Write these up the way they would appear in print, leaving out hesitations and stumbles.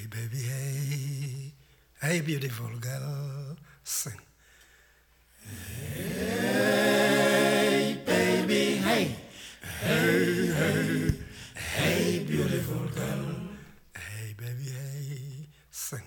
baby, hey, hey, beautiful girl, sing. Hey, baby, hey, hey, hey, hey, beautiful girl, hey, baby, hey, sing.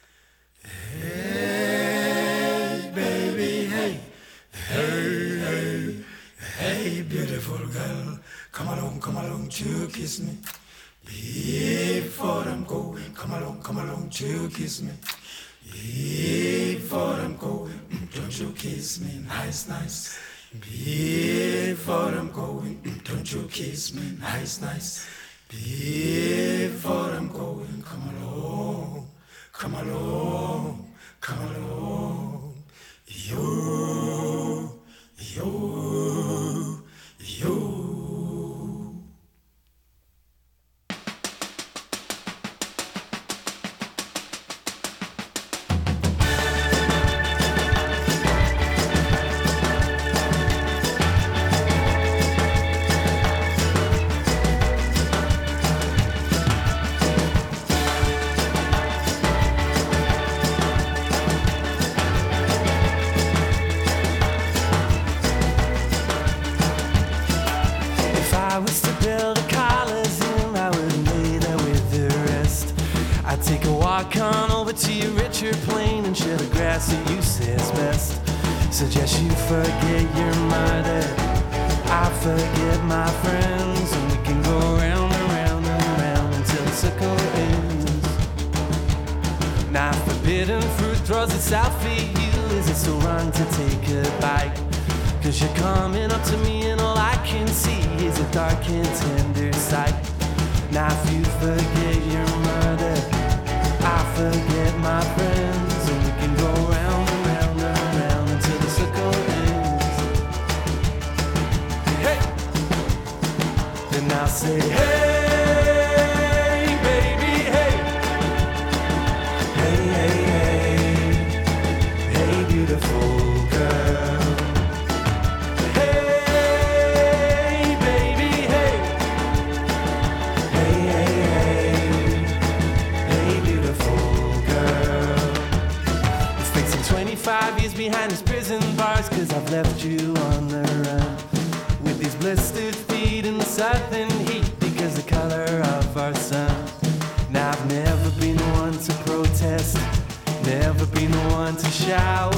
Hey, baby, hey, hey, hey, hey, beautiful girl, come along, to kiss me. Before I'm going, come along, to kiss me. Before I'm going, don't you kiss me, nice, nice. Before I'm going, don't you kiss me, nice, nice. Before I'm going, come along, come along, come along. You, you, you. If I was to build a Coliseum, I would lay there with the rest. I'd take a walk on over to your richer plain and share the grass that you say is best. Suggest you forget your mother, I forget my friends, and we can go round and round and round until the circle ends. Now forbidden fruit throws itself at you. Is it so wrong to take a bite? 'Cause you're coming up to me and all I can see is a dark and tender sight. Now if you forget your mother, I forget my friends, and we can go round and round and round until the circle ends. Hey! Then I'll say, hey, baby, hey. Hey, hey, hey. Hey, beautiful girl. Behind these prison bars, 'cause I've left you on the run with these blistered feet in the southern heat because the color of our sun. Now I've never been the one to protest, never been the one to shout,